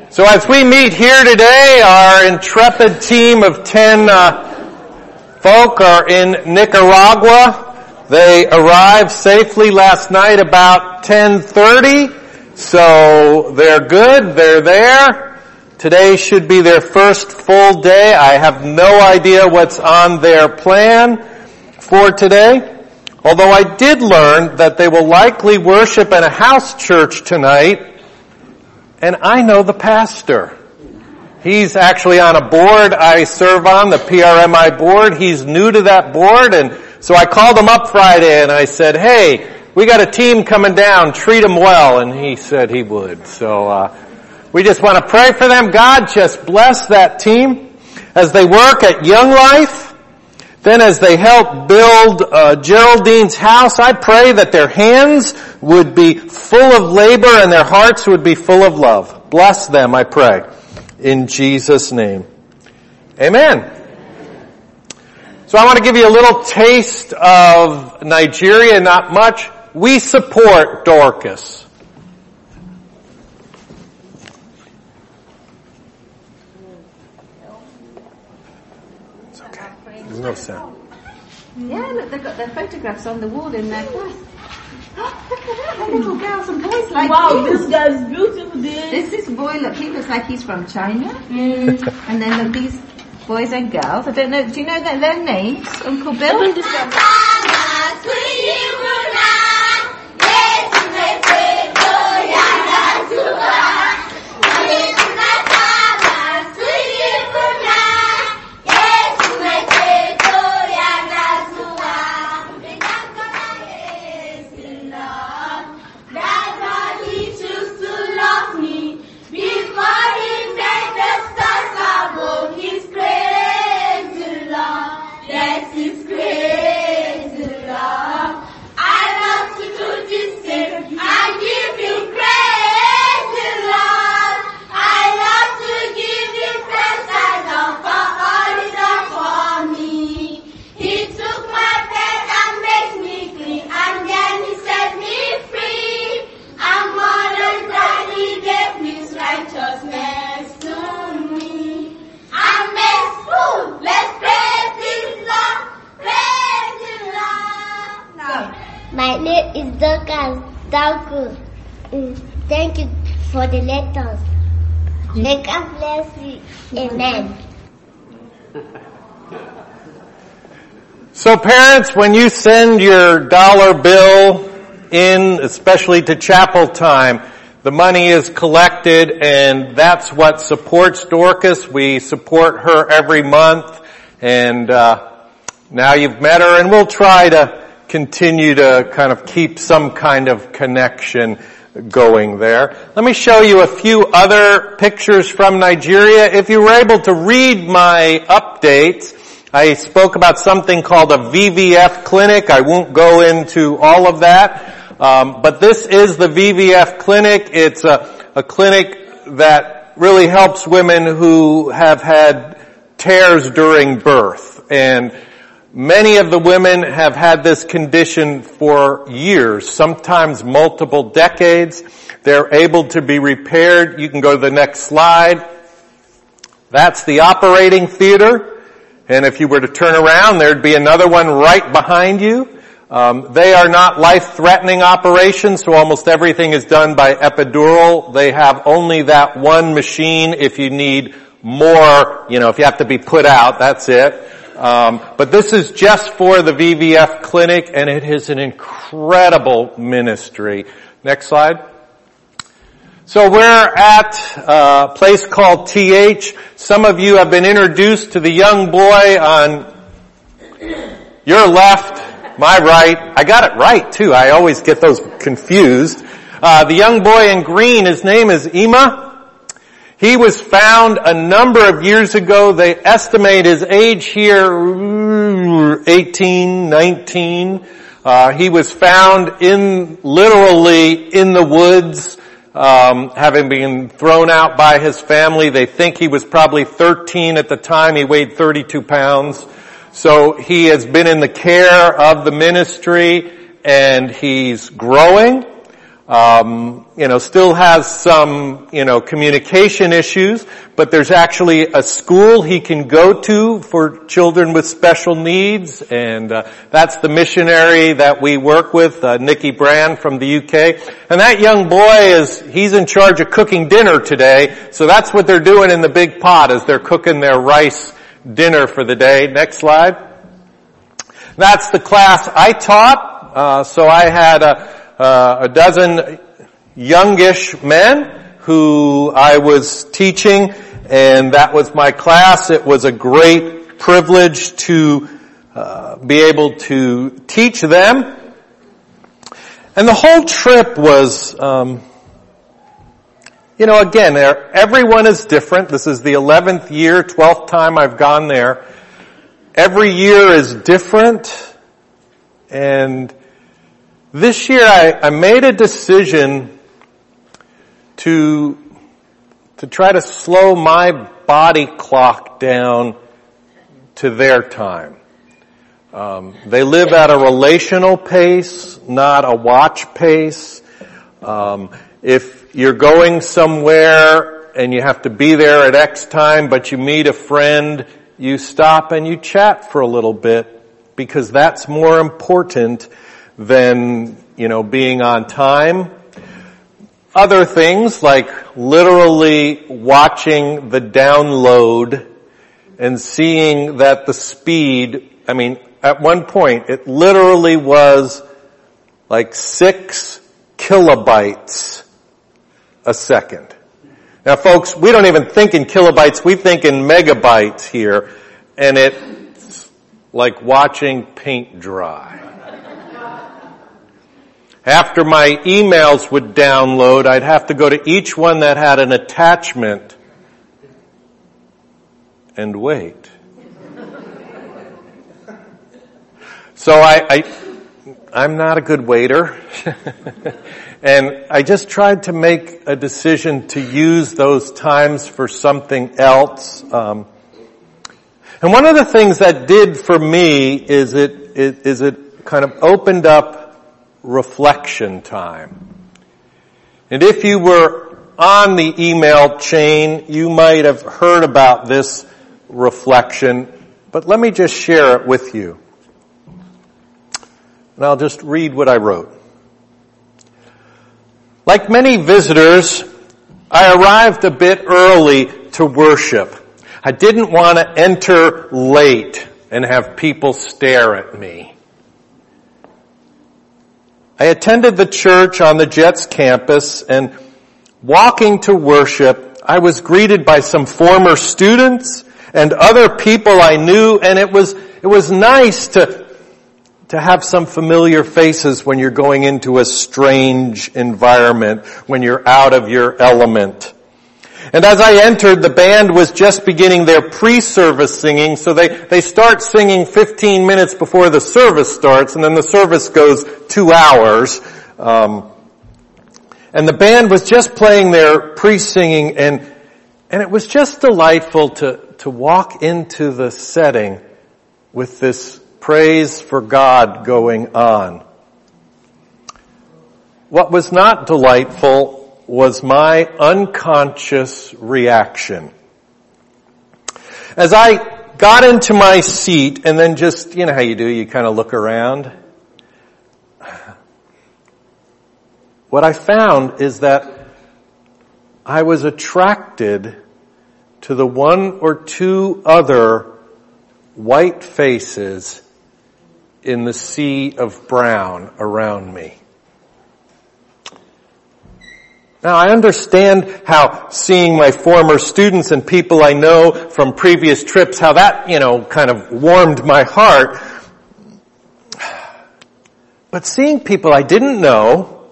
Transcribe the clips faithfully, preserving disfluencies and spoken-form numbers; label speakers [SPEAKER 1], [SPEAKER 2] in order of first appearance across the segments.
[SPEAKER 1] So as we meet here today, our intrepid team of ten uh, folk are in Nicaragua. They arrived safely last night about ten thirty, so they're good, they're there. Today should be their first full day. I have no idea what's on their plan for today, although I did learn that they will likely worship in a house church tonight. And I know the pastor. He's actually on a board I serve on, the P R M I board. He's new to that board, and so I called him up Friday and I said, hey, we got a team coming down, treat them well. And he said he would. So uh we just want to pray for them. God, just bless that team as they work at Young Life. Then as they help build uh, Geraldine's house, I pray that their hands would be full of labor and their hearts would be full of love. Bless them, I pray. In Jesus' name. Amen. So I want to give you a little taste of Nigeria, not much. We support Dorcas. No sound.
[SPEAKER 2] Yeah, look, they've got their photographs on the wall in their class. Oh, look at that, they're little girls and boys like
[SPEAKER 3] wow,
[SPEAKER 2] this.
[SPEAKER 3] This guy's beautiful, dude.
[SPEAKER 2] This this boy, look, he looks like he's from China. Mm. And then look, these boys and girls. I don't know, do you know their, their names, Uncle Bill?
[SPEAKER 4] My name is Dorcas Dauku. Thank you for the letters. May God bless you. Amen.
[SPEAKER 1] So parents, when you send your dollar bill in, especially to chapel time, the money is collected and that's what supports Dorcas. We support her every month, and uh now you've met her, and we'll try to continue to kind of keep some kind of connection going there. Let me show you a few other pictures from Nigeria. If you were able to read my updates, I spoke about something called a V V F clinic. I won't go into all of that, um, but this is the V V F clinic. It's a, a clinic that really helps women who have had tears during birth, and many of the women have had this condition for years, sometimes multiple decades. They're able to be repaired. You can go to the next slide. That's the operating theater. And if you were to turn around, there'd be another one right behind you. Um, they are not life-threatening operations, so almost everything is done by epidural. They have only that one machine. If you need more, you know, if you have to be put out, that's it. Um, but this is just for the V V F clinic, and it is an incredible ministry. Next slide. So we're at a place called T H. Some of you have been introduced to the young boy on your left, my right. I got it right too. I always get those confused. Uh, the young boy in green, his name is Ima. He was found a number of years ago. They estimate his age here, eighteen, nineteen. Uh, he was found in, literally in the woods, um, having been thrown out by his family. They think he was probably thirteen at the time. He weighed thirty-two pounds. So he has been in the care of the ministry, and he's growing. Um, you know, still has some, you know, communication issues, but there's actually a school he can go to for children with special needs, and uh, that's the missionary that we work with, uh, Nikki Brand from the U K. And that young boy is, he's in charge of cooking dinner today, so that's what they're doing in the big pot, is they're cooking their rice dinner for the day. Next slide. That's the class I taught, uh, so I had a Uh, a dozen youngish men who I was teaching, and that was my class. It was a great privilege to uh, be able to teach them. And the whole trip was, um, you know, again, everyone is different. This is the eleventh year, twelfth time I've gone there. Every year is different, and this year I, I made a decision to, to try to slow my body clock down to their time. Um, they live at a relational pace, not a watch pace. Um, if you're going somewhere and you have to be there at X time, but you meet a friend, you stop and you chat for a little bit, because that's more important than, you know, being on time. Other things like literally watching the download and seeing that the speed, I mean, at one point it literally was like six kilobytes a second. Now folks, we don't even think in kilobytes, we think in megabytes here, and it's like watching paint dry. After my emails would download, I'd have to go to each one that had an attachment and wait. So I, I I'm not a good waiter. And I just tried to make a decision to use those times for something else. Um, and one of the things that did for me is it, it is it kind of opened up reflection time. And if you were on the email chain, you might have heard about this reflection, but let me just share it with you. And I'll just read what I wrote. Like many visitors, I arrived a bit early to worship. I didn't want to enter late and have people stare at me. I attended the church on the Jets campus, and walking to worship, I was greeted by some former students and other people I knew, and it was, it was nice to, to have some familiar faces when you're going into a strange environment, when you're out of your element. And as I entered, the band was just beginning their pre-service singing, so they, they start singing fifteen minutes before the service starts, and then the service goes two hours. Um, and the band was just playing their pre-singing, and, and it was just delightful to, to walk into the setting with this praise for God going on. What was not delightful was my unconscious reaction. As I got into my seat and then just, you know how you do, you kind of look around. What I found is that I was attracted to the one or two other white faces in the sea of brown around me. Now, I understand how seeing my former students and people I know from previous trips, how that, you know, kind of warmed my heart. But seeing people I didn't know,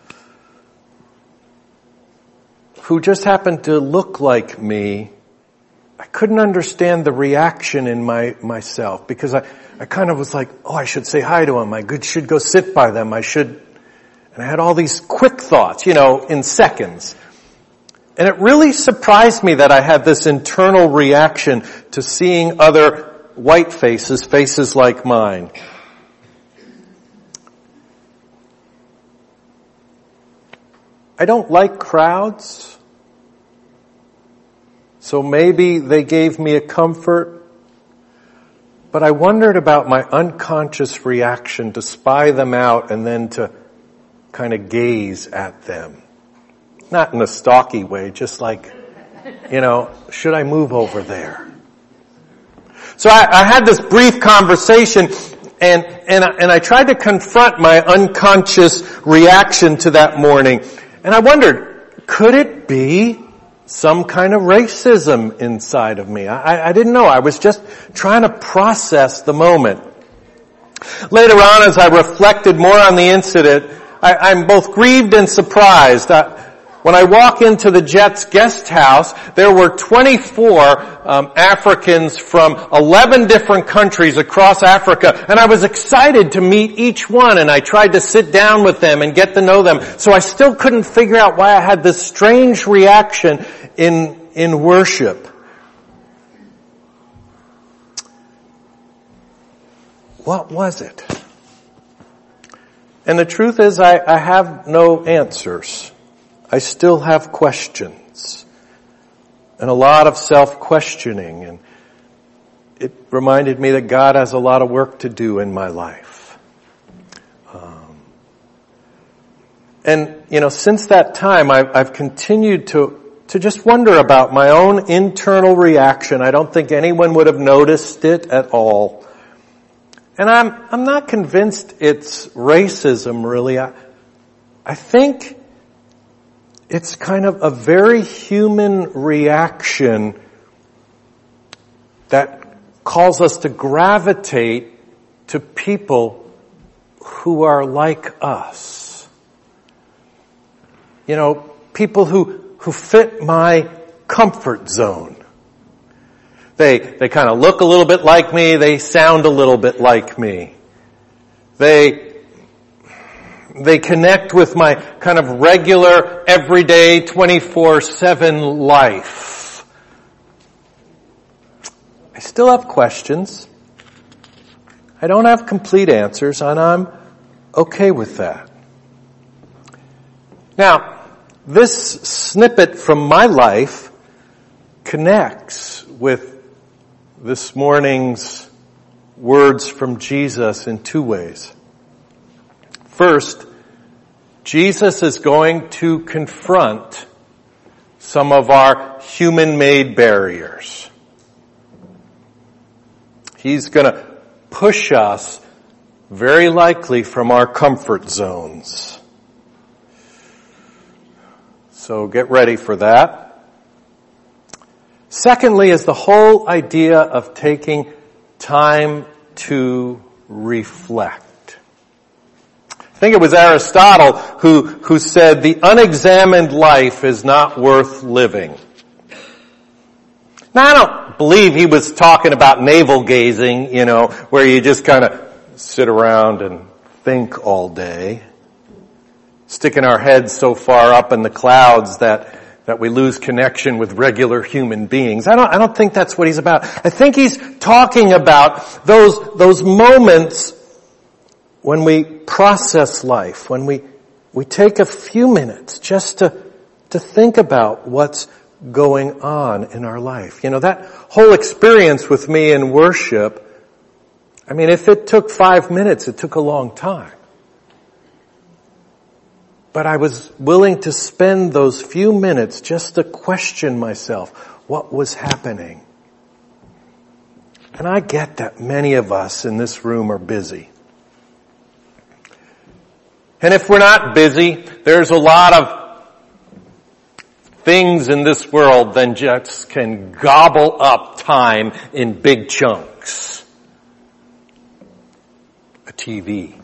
[SPEAKER 1] who just happened to look like me, I couldn't understand the reaction in my myself, because I, I kind of was like, oh, I should say hi to them. I should go sit by them. I should... And I had all these quick thoughts, you know, in seconds. And it really surprised me that I had this internal reaction to seeing other white faces, faces like mine. I don't like crowds. So maybe they gave me a comfort. But I wondered about my unconscious reaction to spy them out and then to kind of gaze at them. Not in a stalky way, just like, you know, should I move over there? So I, I had this brief conversation and, and, I, and I tried to confront my unconscious reaction to that morning. And I wondered, could it be some kind of racism inside of me? I, I didn't know. I was just trying to process the moment. Later on, as I reflected more on the incident, I, I'm both grieved and surprised. I, when I walk into the Jets guest house, there were twenty-four um, Africans from eleven different countries across Africa, and I was excited to meet each one, and I tried to sit down with them and get to know them. So I still couldn't figure out why I had this strange reaction in in worship. What was it? And the truth is, I, I have no answers. I still have questions and a lot of self-questioning, and it reminded me that God has a lot of work to do in my life. Um, and, you know, since that time, I've, I've continued to to just wonder about my own internal reaction. I don't think anyone would have noticed it at all. And I'm I'm not convinced it's racism, really. I, I think it's kind of a very human reaction that calls us to gravitate to people who are like us. You know, people who, who fit my comfort zone. They, they kind of look a little bit like me. They sound a little bit like me. They, They connect with my kind of regular, everyday, twenty-four seven life. I still have questions. I don't have complete answers, and I'm okay with that. Now, this snippet from my life connects with this morning's words from Jesus in two ways. First, Jesus is going to confront some of our human-made barriers. He's going to push us, very likely, from our comfort zones. So get ready for that. Secondly is the whole idea of taking time to reflect. I think it was Aristotle who, who said the unexamined life is not worth living. Now, I don't believe he was talking about navel gazing, you know, where you just kind of sit around and think all day, sticking our heads so far up in the clouds that, that we lose connection with regular human beings. I don't, I don't think that's what he's about. I think he's talking about those, those moments when we process life, when we, we take a few minutes just to, to think about what's going on in our life. You know, that whole experience with me in worship, I mean, if it took five minutes, it took a long time. But I was willing to spend those few minutes just to question myself, what was happening? And I get that many of us in this room are busy. And if we're not busy, there's a lot of things in this world that just can gobble up time in big chunks. A T V,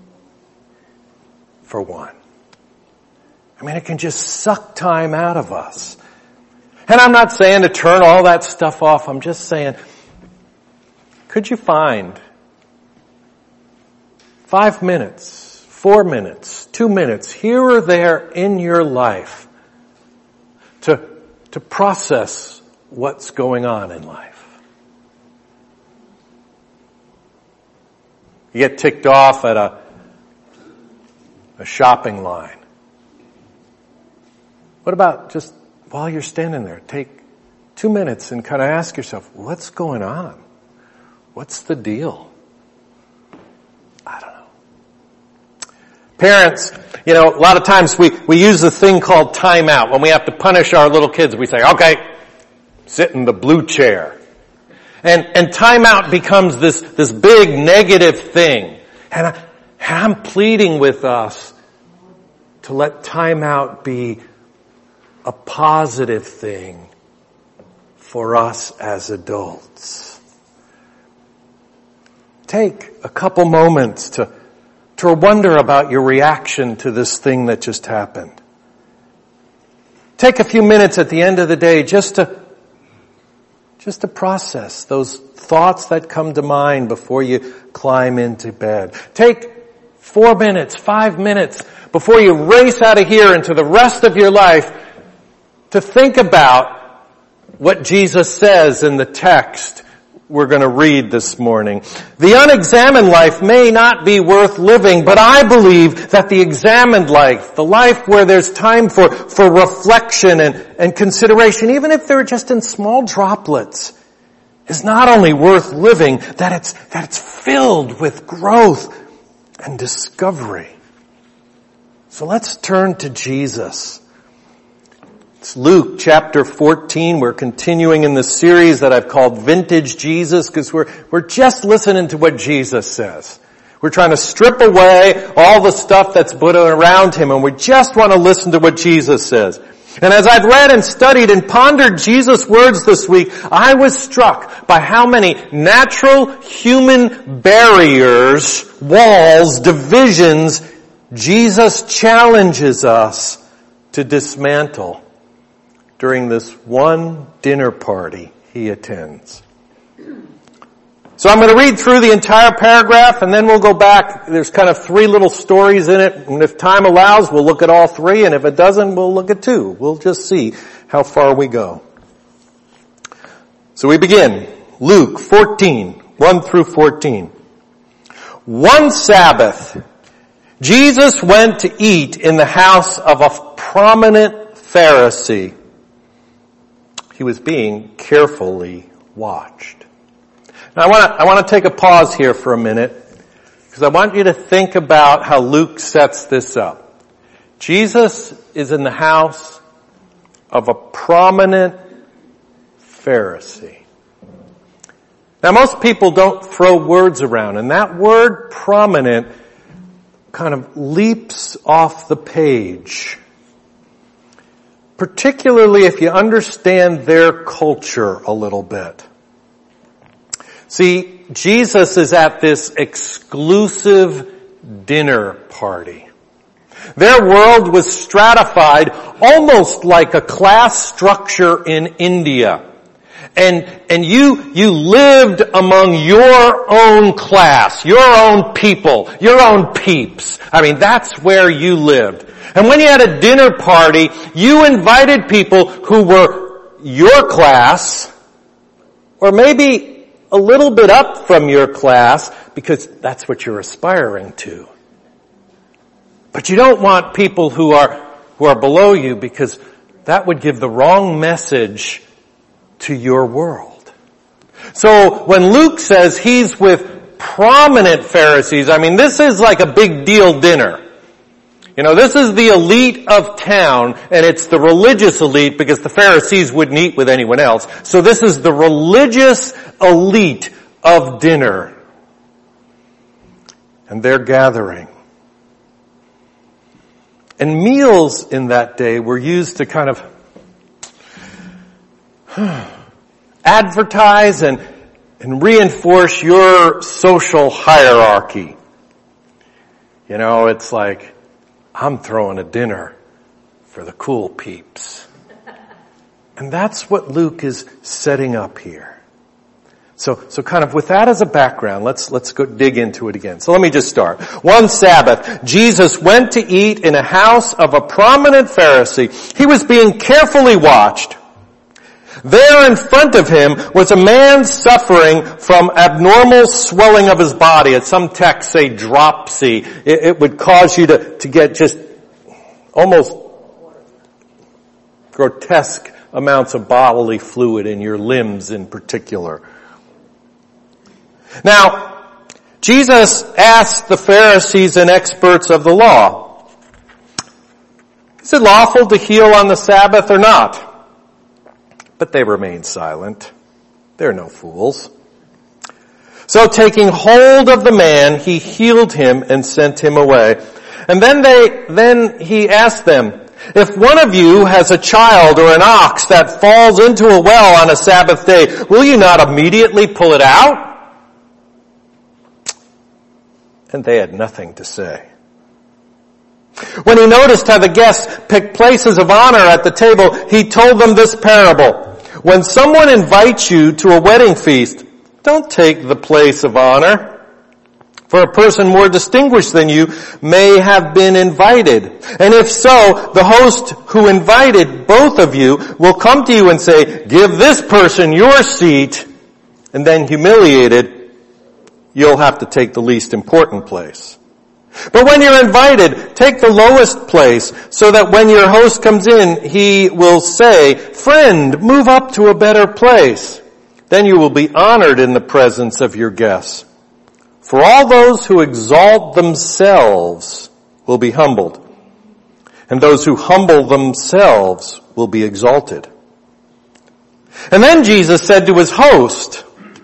[SPEAKER 1] for one. I mean, it can just suck time out of us. And I'm not saying to turn all that stuff off. I'm just saying, could you find five minutes, four minutes, two minutes, here or there in your life to, to process what's going on in life? You get ticked off at a, a shopping line. What about just while you're standing there, take two minutes and kind of ask yourself, what's going on? What's the deal? I don't know. Parents, you know, a lot of times we, we use this thing called timeout. When we have to punish our little kids, we say, okay, sit in the blue chair. And, and timeout becomes this, this big negative thing. And, I, and I'm pleading with us to let timeout be a positive thing for us as adults. Take a couple moments to, to wonder about your reaction to this thing that just happened. Take a few minutes at the end of the day just to, just to process those thoughts that come to mind before you climb into bed. Take four minutes, five minutes before you race out of here into the rest of your life to think about what Jesus says in the text we're going to read this morning. The unexamined life may not be worth living, but I believe that the examined life, the life where there's time for, for reflection and, and consideration, even if they're just in small droplets, is not only worth living, that it's, that it's filled with growth and discovery. So let's turn to Jesus. It's Luke chapter fourteen. We're continuing in the series that I've called Vintage Jesus because we're, we're just listening to what Jesus says. We're trying to strip away all the stuff that's put around him, and we just want to listen to what Jesus says. And as I've read and studied and pondered Jesus' words this week, I was struck by how many natural human barriers, walls, divisions Jesus challenges us to dismantle during this one dinner party he attends. So I'm going to read through the entire paragraph and then we'll go back. There's kind of three little stories in it, and if time allows, we'll look at all three, and if it doesn't, we'll look at two. We'll just see how far we go. So we begin. Luke fourteen, one through fourteen. One Sabbath, Jesus went to eat in the house of a prominent Pharisee. He was being carefully watched. Now I want to, I want to take a pause here for a minute because I want you to think about how Luke sets this up. Jesus is in the house of a prominent Pharisee. Now most people don't throw words around, and that word prominent kind of leaps off the page. Particularly if you understand their culture a little bit. See, Jesus is at this exclusive dinner party. Their world was stratified almost like a class structure in India. And, and you, you lived among your own class, your own people, your own peeps. I mean, that's where you lived. And when you had a dinner party, you invited people who were your class, or maybe a little bit up from your class, because that's what you're aspiring to. But you don't want people who are, who are below you, because that would give the wrong message to your world. So when Luke says he's with prominent Pharisees, I mean, this is like a big deal dinner. You know, this is the elite of town, and it's the religious elite because the Pharisees wouldn't eat with anyone else. So this is the religious elite of dinner. And they're gathering. And meals in that day were used to kind of advertise and, and reinforce your social hierarchy. You know, it's like, I'm throwing a dinner for the cool peeps. And that's what Luke is setting up here. So, so kind of with that as a background, let's, let's go dig into it again. So let me just start. One Sabbath, Jesus went to eat in a house of a prominent Pharisee. He was being carefully watched. There in front of him was a man suffering from abnormal swelling of his body. As some texts say dropsy. It, it would cause you to, to get just almost grotesque amounts of bodily fluid in your limbs in particular. Now, Jesus asked the Pharisees and experts of the law, is it lawful to heal on the Sabbath or not? But they remained silent. They're no fools. So taking hold of the man, he healed him and sent him away. And then they, then he asked them, if one of you has a child or an ox that falls into a well on a Sabbath day, will you not immediately pull it out? And they had nothing to say. When he noticed how the guests picked places of honor at the table, he told them this parable. When someone invites you to a wedding feast, don't take the place of honor. For a person more distinguished than you may have been invited. And if so, the host who invited both of you will come to you and say, give this person your seat. And then humiliated, you'll have to take the least important place. But when you're invited, take the lowest place so that when your host comes in, he will say, friend, move up to a better place. Then you will be honored in the presence of your guests. For all those who exalt themselves will be humbled, and those who humble themselves will be exalted. And then Jesus said to his host,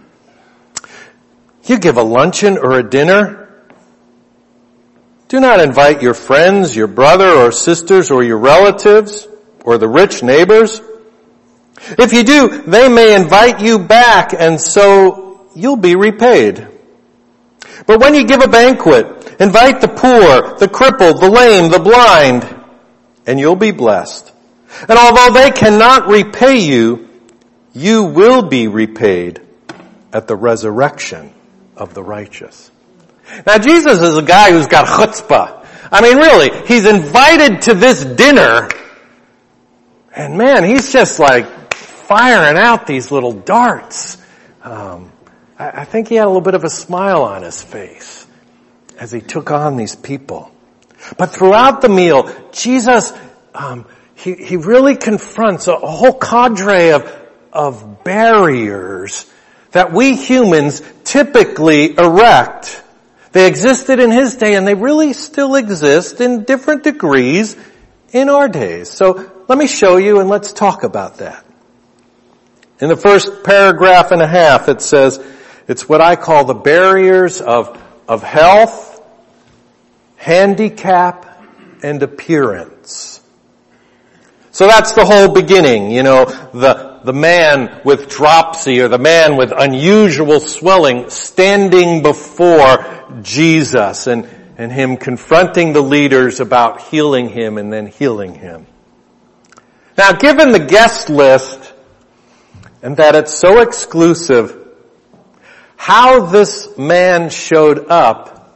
[SPEAKER 1] you give a luncheon or a dinner. Do not invite your friends, your brother or sisters or your relatives or the rich neighbors. If you do, they may invite you back, and so you'll be repaid. But when you give a banquet, invite the poor, the crippled, the lame, the blind, and you'll be blessed. And although they cannot repay you, you will be repaid at the resurrection of the righteous. Now Jesus is a guy who's got chutzpah. I mean really, he's invited to this dinner, and man, he's just like firing out these little darts. Um, I think he had a little bit of a smile on his face as he took on these people. But throughout the meal, Jesus, um, he, he really confronts a, a whole cadre of, of barriers that we humans typically erect. They existed in his day, and they really still exist in different degrees in our days. So let me show you, and let's talk about that. In the first paragraph and a half, it says, it's what I call the barriers of, of health, handicap, and appearance. So that's the whole beginning, you know, the, the man with dropsy or the man with unusual swelling standing before Jesus and, and him confronting the leaders about healing him and then healing him. Now, given the guest list and that it's so exclusive, how this man showed up,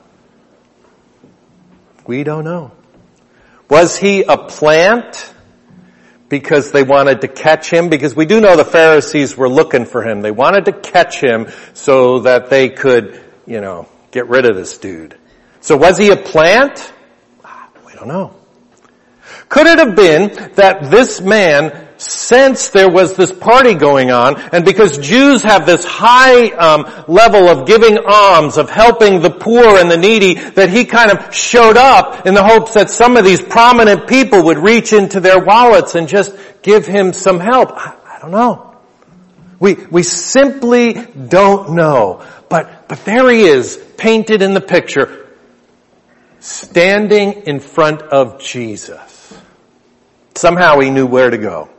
[SPEAKER 1] we don't know. Was he a plant because they wanted to catch him? Because we do know the Pharisees were looking for him. They wanted to catch him so that they could, you know, get rid of this dude. So was he a plant? We don't know. Could it have been that this man sensed there was this party going on, and because Jews have this high um, level of giving alms, of helping the poor and the needy, that he kind of showed up in the hopes that some of these prominent people would reach into their wallets and just give him some help? I, I don't know. We we simply don't know. But but there he is, painted in the picture, standing in front of Jesus. Somehow he knew where to go.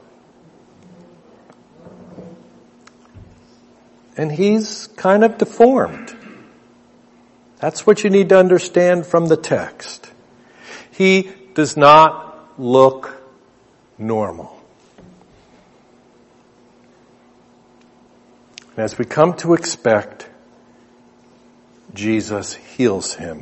[SPEAKER 1] And he's kind of deformed. That's what you need to understand from the text. He does not look normal. And as we come to expect, Jesus heals him.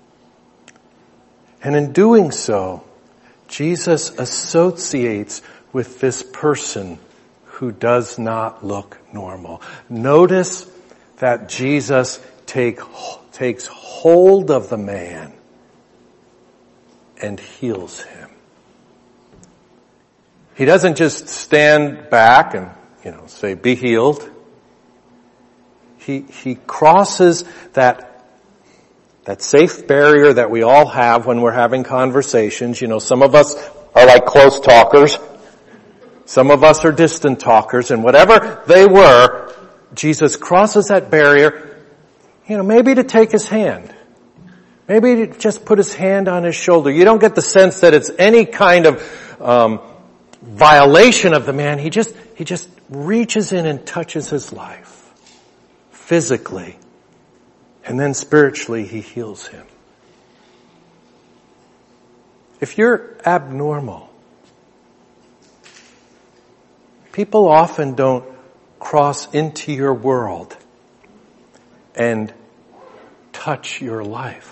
[SPEAKER 1] And in doing so, Jesus associates with this person who does not look normal. Notice that Jesus take, takes hold of the man and heals him. He doesn't just stand back and, you know, say, be healed. He, he crosses that, that safe barrier that we all have when we're having conversations. You know, some of us are like close talkers. Some of us are distant talkers, and whatever they were, Jesus crosses that barrier, you know, maybe to take his hand. Maybe to just put his hand on his shoulder. You don't get the sense that it's any kind of um, violation of the man. He just, he just reaches in and touches his life. Physically. And then spiritually, he heals him. If you're abnormal, people often don't cross into your world and touch your life.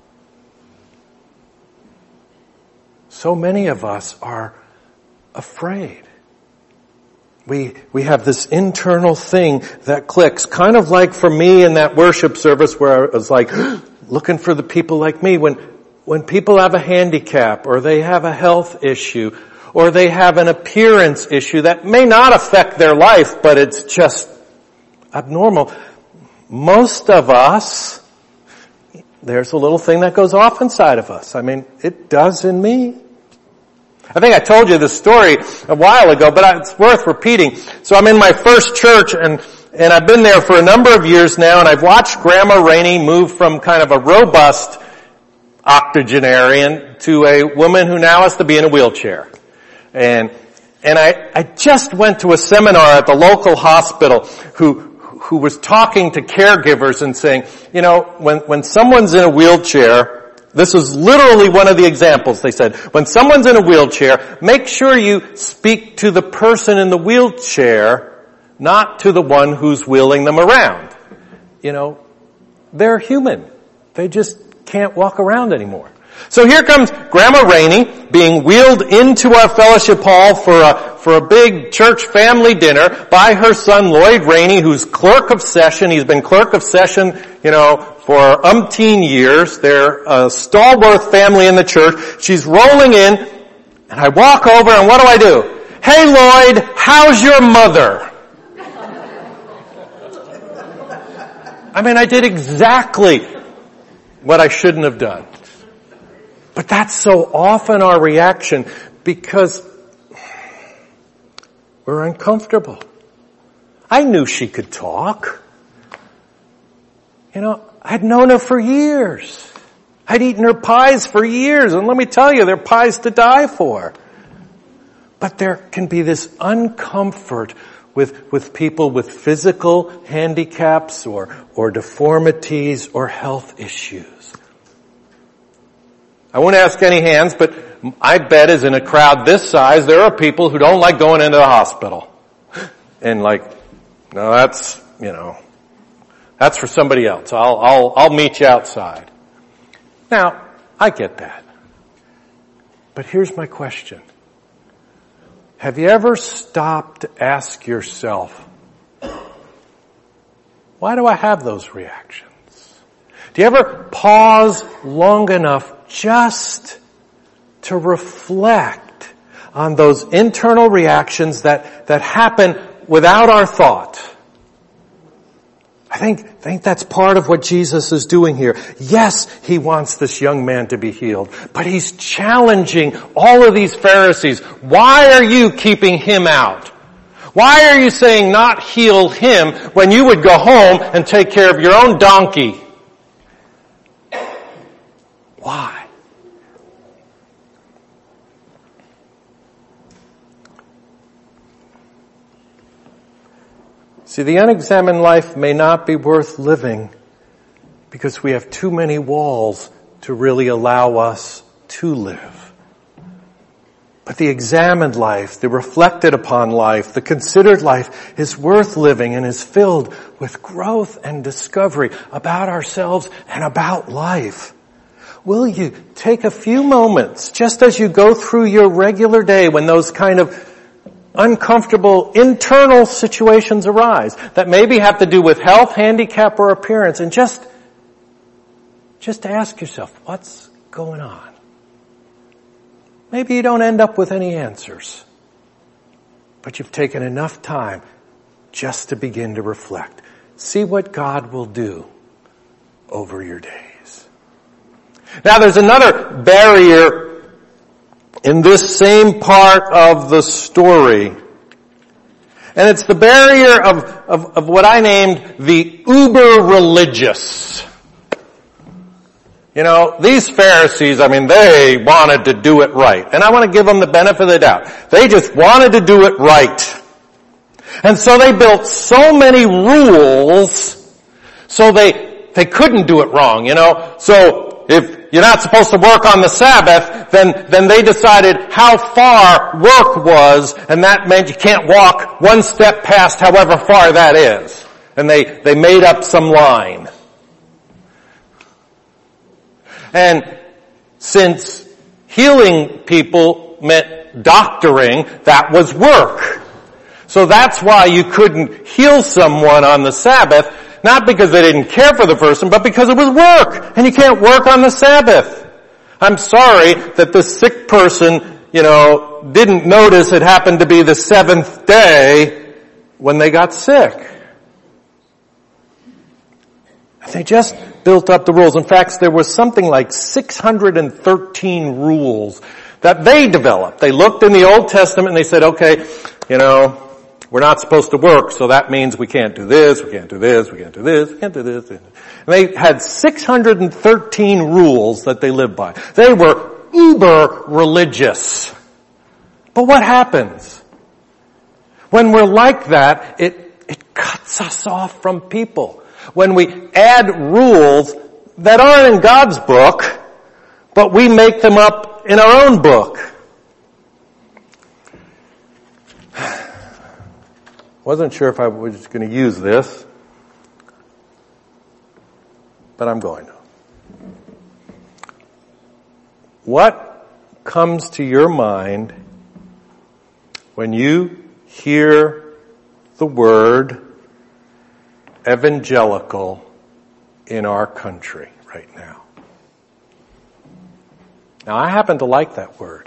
[SPEAKER 1] So many of us are afraid. We, we have this internal thing that clicks, kind of like for me in that worship service where I was like looking for the people like me. When, when people have a handicap or they have a health issue or they have an appearance issue that may not affect their life, but it's just abnormal. Most of us, there's a little thing that goes off inside of us. I mean, it does in me. I think I told you this story a while ago, but it's worth repeating. So I'm in my first church, and and I've been there for a number of years now, and I've watched Grandma Rainey move from kind of a robust octogenarian to a woman who now has to be in a wheelchair. And and I, I just went to a seminar at the local hospital who who was talking to caregivers and saying, you know, when when someone's in a wheelchair, this was literally one of the examples. They said, when someone's in a wheelchair, make sure you speak to the person in the wheelchair, not to the one who's wheeling them around. You know, they're human. They just can't walk around anymore. So here comes Grandma Rainey being wheeled into our fellowship hall for a, for a big church family dinner by her son Lloyd Rainey, who's clerk of session. He's been clerk of session, you know, for umpteen years. They're a stalwart family in the church. She's rolling in, and I walk over, and what do I do? Hey Lloyd, how's your mother? I mean, I did exactly what I shouldn't have done. But that's so often our reaction because we're uncomfortable. I knew she could talk. You know, I'd known her for years. I'd eaten her pies for years, and let me tell you, they're pies to die for. But there can be this uncomfort with, with people with physical handicaps or, or deformities or health issues. I won't ask any hands, but I bet as in a crowd this size, there are people who don't like going into the hospital. And like, no, that's, you know, that's for somebody else. I'll, I'll, I'll meet you outside. Now, I get that. But here's my question. Have you ever stopped to ask yourself, why do I have those reactions? Do you ever pause long enough just to reflect on those internal reactions that, that happen without our thought? I think, I think that's part of what Jesus is doing here. Yes, he wants this young man to be healed, but he's challenging all of these Pharisees. Why are you keeping him out? Why are you saying not heal him when you would go home and take care of your own donkey? Why? See, the unexamined life may not be worth living because we have too many walls to really allow us to live. But the examined life, the reflected upon life, the considered life is worth living and is filled with growth and discovery about ourselves and about life. Will you take a few moments, just as you go through your regular day when those kind of uncomfortable internal situations arise that maybe have to do with health, handicap, or appearance, and just, just ask yourself, what's going on? Maybe you don't end up with any answers. but you've taken enough time just to begin to reflect. See what God will do over your days. Now there's another barrier in this same part of the story. And it's the barrier of, of, of what I named the uber-religious. You know, these Pharisees, I mean, they wanted to do it right. And I want to give them the benefit of the doubt. They just wanted to do it right. And so they built so many rules so they, they couldn't do it wrong, you know. So if you're not supposed to work on the Sabbath, then, then they decided how far work was, and that meant you can't walk one step past however far that is. And they, they made up some line. And since healing people meant doctoring, that was work. So that's why you couldn't heal someone on the Sabbath, not because they didn't care for the person, but because it was work. And you can't work on the Sabbath. I'm sorry that the sick person, you know, didn't notice it happened to be the seventh day when they got sick. They just built up the rules. In fact, there was something like six hundred thirteen rules that they developed. They looked in the Old Testament and they said, okay, you know, we're not supposed to work, so that means we can't do this, we can't do this, we can't do this, we can't do this. And they had six hundred thirteen rules that they lived by. They were uber religious. But what happens? When we're like that, it, it cuts us off from people. When we add rules that aren't in God's book, but we make them up in our own book. Wasn't sure if I was going to use this, but I'm going to. What comes to your mind when you hear the word evangelical in our country right now? Now, I happen to like that word.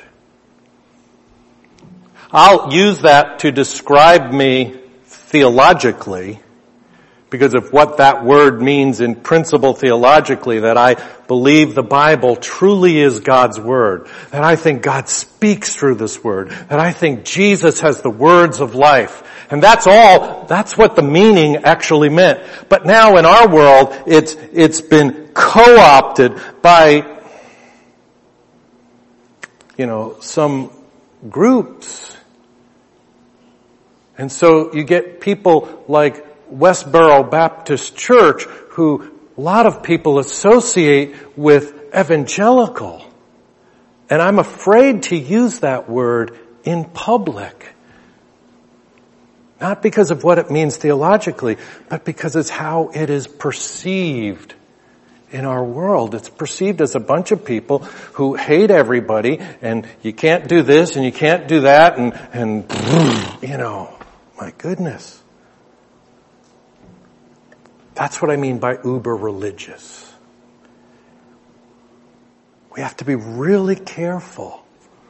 [SPEAKER 1] I'll use that to describe me theologically, because of what that word means in principle theologically, that I believe the Bible truly is God's word, that I think God speaks through this word, that I think Jesus has the words of life. And that's all, that's what the meaning actually meant. But now in our world, it's, it's been co-opted by, you know, some groups. And so you get people like Westboro Baptist Church, who a lot of people associate with evangelical. And I'm afraid to use that word in public. Not because of what it means theologically, but because it's how it is perceived in our world. It's perceived as a bunch of people who hate everybody, and you can't do this and you can't do that, and, and you know, my goodness. That's what I mean by uber religious. We have to be really careful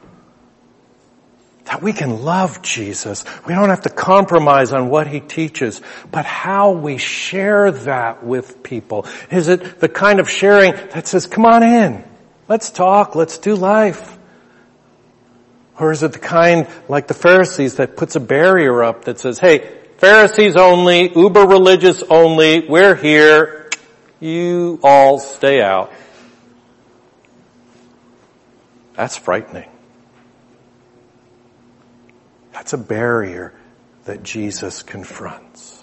[SPEAKER 1] that we can love Jesus. We don't have to compromise on what he teaches, but how we share that with people. Is it the kind of sharing that says, come on in, let's talk, let's do life? Or is it the kind like the Pharisees that puts a barrier up that says, hey, Pharisees only, uber religious only, we're here, you all stay out? That's frightening. That's a barrier that Jesus confronts.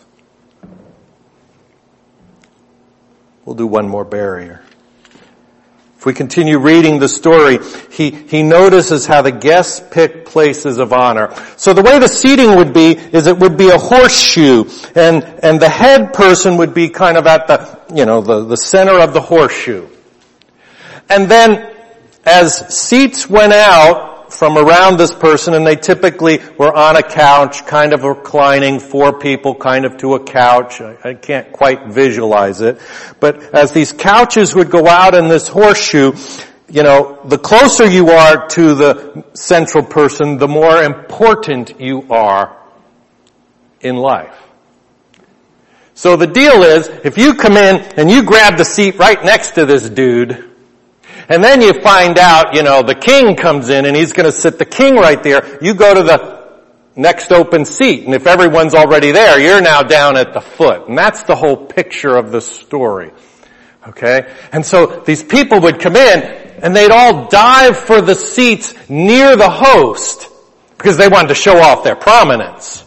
[SPEAKER 1] We'll do one more barrier. If we continue reading the story, he, he notices how the guests pick places of honor. So the way the seating would be is it would be a horseshoe, and, and the head person would be kind of at the, you know, the, the center of the horseshoe. And then as seats went out from around this person, and they typically were on a couch, kind of reclining, four people kind of to a couch. I, I can't quite visualize it. But as these couches would go out in this horseshoe, you know, the closer you are to the central person, the more important you are in life. So the deal is, if you come in and you grab the seat right next to this dude, and then you find out, you know, the king comes in and he's going to sit the king right there, you go to the next open seat. And if everyone's already there, you're now down at the foot. And that's the whole picture of the story. Okay? And so these people would come in and they'd all dive for the seats near the host because they wanted to show off their prominence.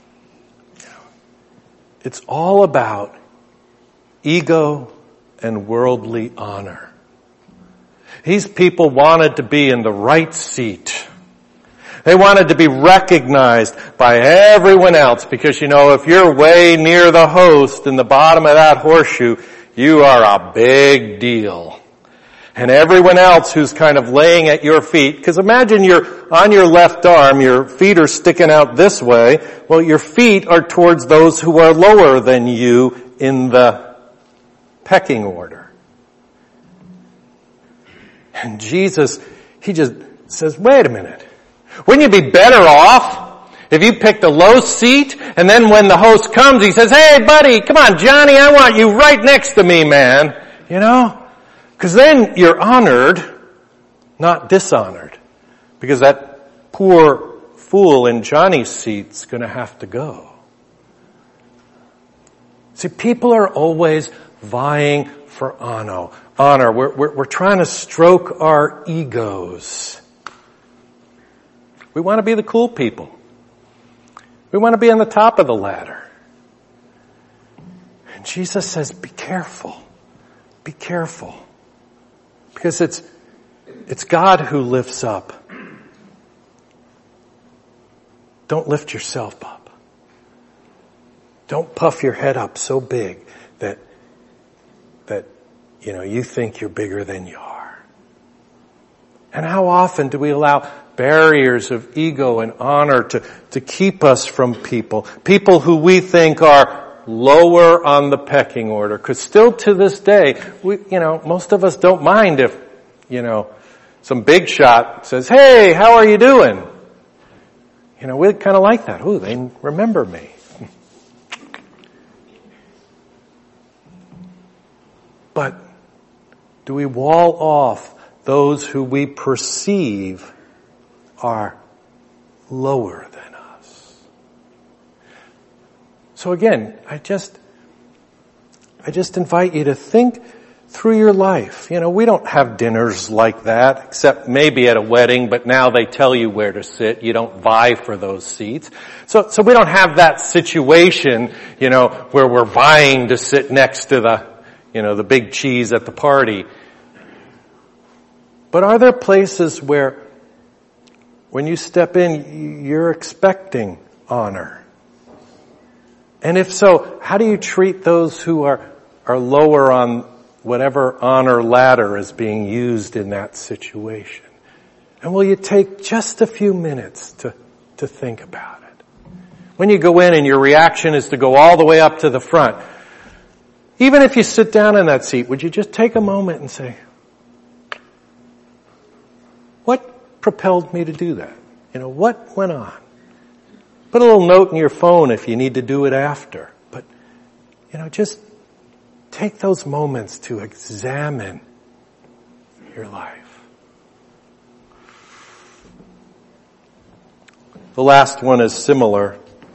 [SPEAKER 1] It's all about ego and worldly honor. These people wanted to be in the right seat. They wanted to be recognized by everyone else because, you know, if you're way near the host in the bottom of that horseshoe, you are a big deal. And everyone else who's kind of laying at your feet, because imagine you're on your left arm, your feet are sticking out this way. Well, your feet are towards those who are lower than you in the pecking order. And Jesus, he just says, wait a minute. Wouldn't you be better off if you picked a low seat and then when the host comes, he says, hey buddy, come on Johnny, I want you right next to me, man. You know? Because then you're honored, not dishonored. Because that poor fool in Johnny's seat's going to have to go. See, people are always vying for honor. Honor. We're, we're, we're trying to stroke our egos. We want to be the cool people. We want to be on the top of the ladder. And Jesus says, be careful. Be careful. Because it's, it's God who lifts up. Don't lift yourself up. Don't puff your head up so big that, that, you know, you think you're bigger than you are. And how often do we allow barriers of ego and honor to, to keep us from people? People who we think are lower on the pecking order. Because still to this day, we, you know, most of us don't mind if, you know, some big shot says, hey, how are you doing? You know, we kind of like that. Ooh, they remember me. But do we wall off those who we perceive are lower than us? So again, I just, I just invite you to think through your life. You know, we don't have dinners like that, except maybe at a wedding, but now they tell you where to sit. You don't vie for those seats. So, so we don't have that situation, you know, where we're vying to sit next to the, you know, the big cheese at the party. But are there places where when you step in, you're expecting honor? And if so, how do you treat those who are, are lower on whatever honor ladder is being used in that situation? And will you take just a few minutes to, to think about it? When you go in and your reaction is to go all the way up to the front, even if you sit down in that seat, would you just take a moment and say, what propelled me to do that? You know, what went on? Put a little note in your phone if you need to do it after. But, you know, just take those moments to examine your life. The last one is similar.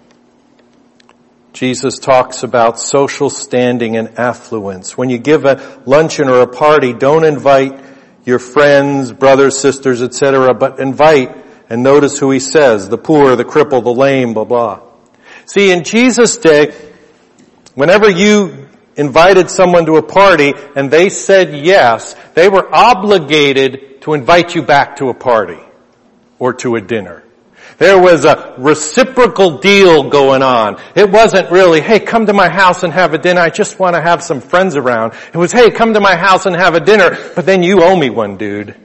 [SPEAKER 1] Jesus talks about social standing and affluence. When you give a luncheon or a party, don't invite your friends, brothers, sisters, et cetera, but invite, and notice who he says, the poor, the crippled, the lame, blah, blah. See, in Jesus' day, whenever you invited someone to a party and they said yes, they were obligated to invite you back to a party or to a dinner. There was a reciprocal deal going on. It wasn't really, hey, come to my house and have a dinner. I just want to have some friends around. It was, hey, come to my house and have a dinner, but then you owe me one, dude.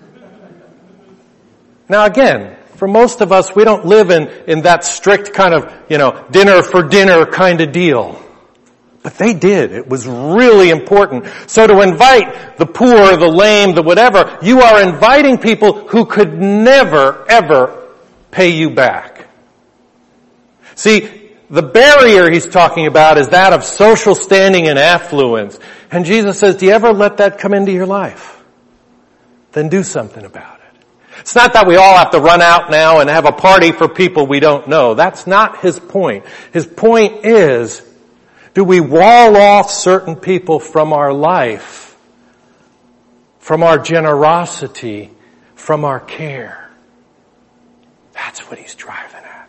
[SPEAKER 1] Now again, for most of us, we don't live in, in that strict kind of, you know, dinner for dinner kind of deal. But they did. It was really important. So to invite the poor, the lame, the whatever, you are inviting people who could never, ever pay you back. See, the barrier he's talking about is that of social standing and affluence. And Jesus says, do you ever let that come into your life? Then do something about it. It's not that we all have to run out now and have a party for people we don't know. That's not his point. His point is, do we wall off certain people from our life, from our generosity, from our care? That's what he's driving at.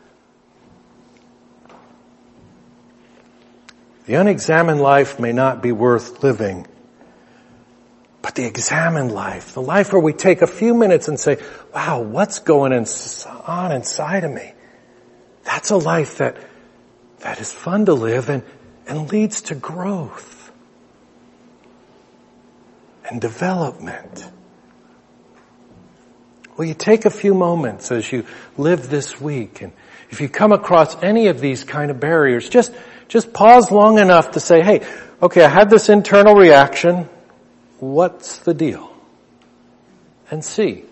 [SPEAKER 1] The unexamined life may not be worth living, but the examined life, the life where we take a few minutes and say, wow, what's going on inside of me? That's a life that that is fun to live and, and leads to growth and development. Will you take a few moments as you live this week, and if you come across any of these kind of barriers, just, just pause long enough to say, hey, okay, I had this internal reaction. What's the deal? And see.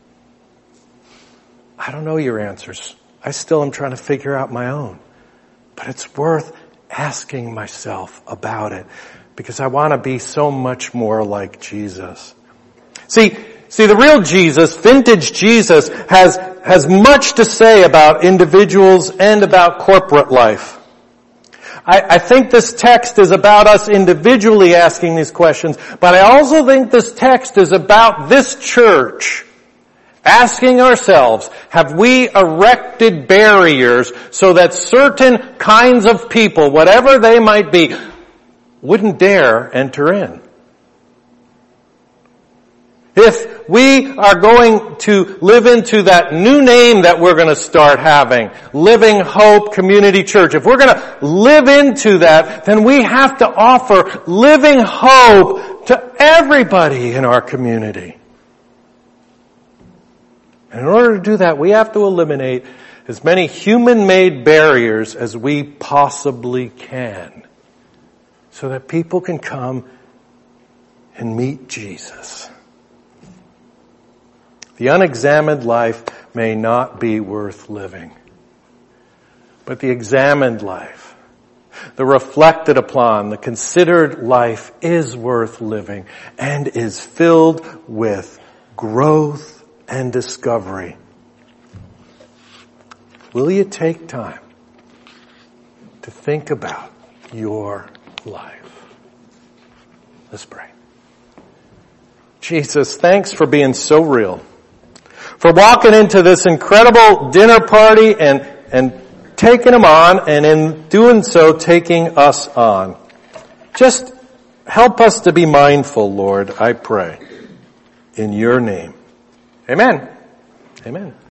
[SPEAKER 1] I don't know your answers. I still am trying to figure out my own. But it's worth asking myself about it, because I want to be so much more like Jesus. See, see, the real Jesus, vintage Jesus, has, has much to say about individuals and about corporate life. I, I think this text is about us individually asking these questions, but I also think this text is about this church asking ourselves, have we erected barriers so that certain kinds of people, whatever they might be, wouldn't dare enter in? If we are going to live into that new name that we're going to start having, Living Hope Community Church, if we're going to live into that, then we have to offer living hope to everybody in our community. And in order to do that, we have to eliminate as many human-made barriers as we possibly can, so that people can come and meet Jesus. The unexamined life may not be worth living, but the examined life, the reflected upon, the considered life is worth living and is filled with growth and discovery. Will you take time to think about your life? Let's pray. Jesus, thanks for being so real, for walking into this incredible dinner party and, and taking them on, and in doing so, taking us on. Just help us to be mindful, Lord, I pray. In your name. Amen. Amen.